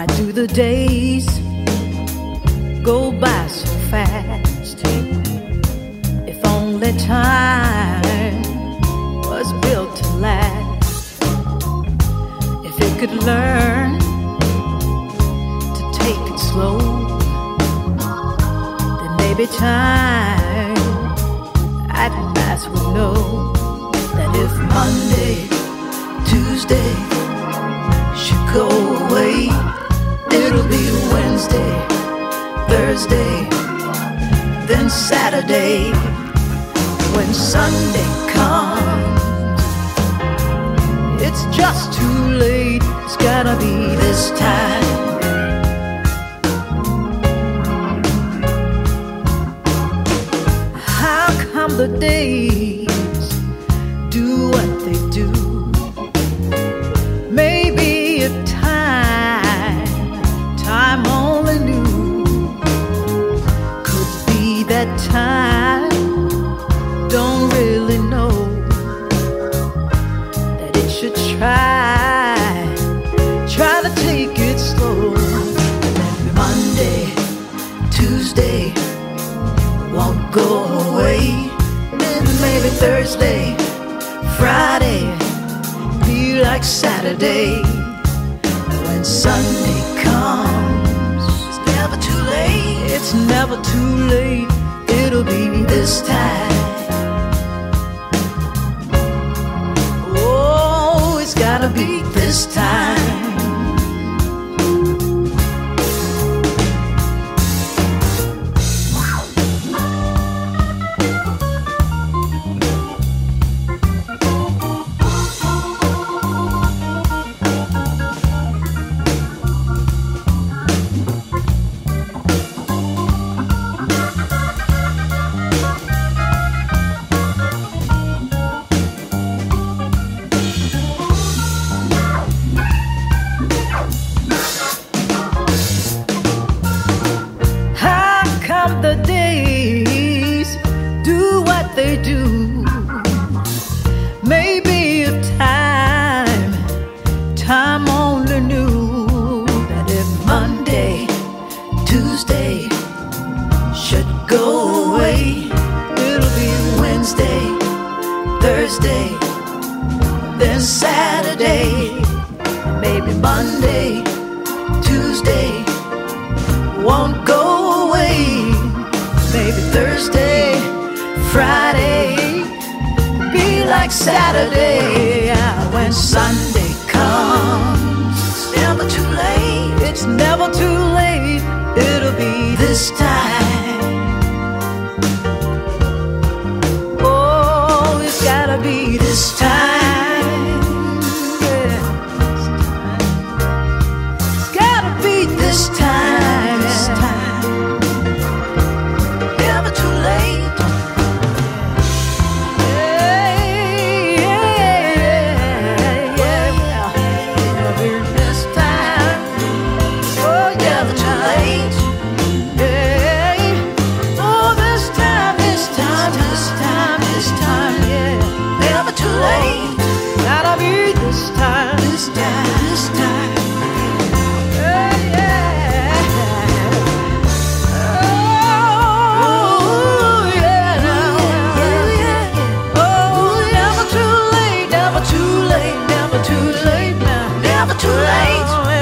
Why do the days go by so fast? If only time was built to last. If it could learn to take it slow, then maybe time at last would know that if Monday, Tuesday should go away, it'll be Wednesday, Thursday, then Saturday. When Sunday comes, it's just too late. It's gotta be this time. How come the days do what they do? Maybe a time only knew. Could be that time don't really know that it should try to take it slow. Maybe Monday, Tuesday won't go away. Then maybe Thursday, Friday be like Saturday. When Sunday comes, it's never too late. It's never too late. It'll be this time. Oh, it's gotta be this time. The days do what they do. Maybe if time only knew that if Monday, Tuesday should go away, it'll be Wednesday, Thursday, then Saturday. Maybe Monday, Tuesday won't go away. Maybe Thursday, Friday be like Saturday. When Sunday comes, it's never too late. It's never too late. It'll be this time. Oh, it's gotta be this time. Yeah, this time. It's gotta be this time. This time. Never too late. This time. Oh, never too late. Oh, this time, this time, this time, this time, yeah. Never too late. Gotta be this time, this time, this time. Too late now, never too late.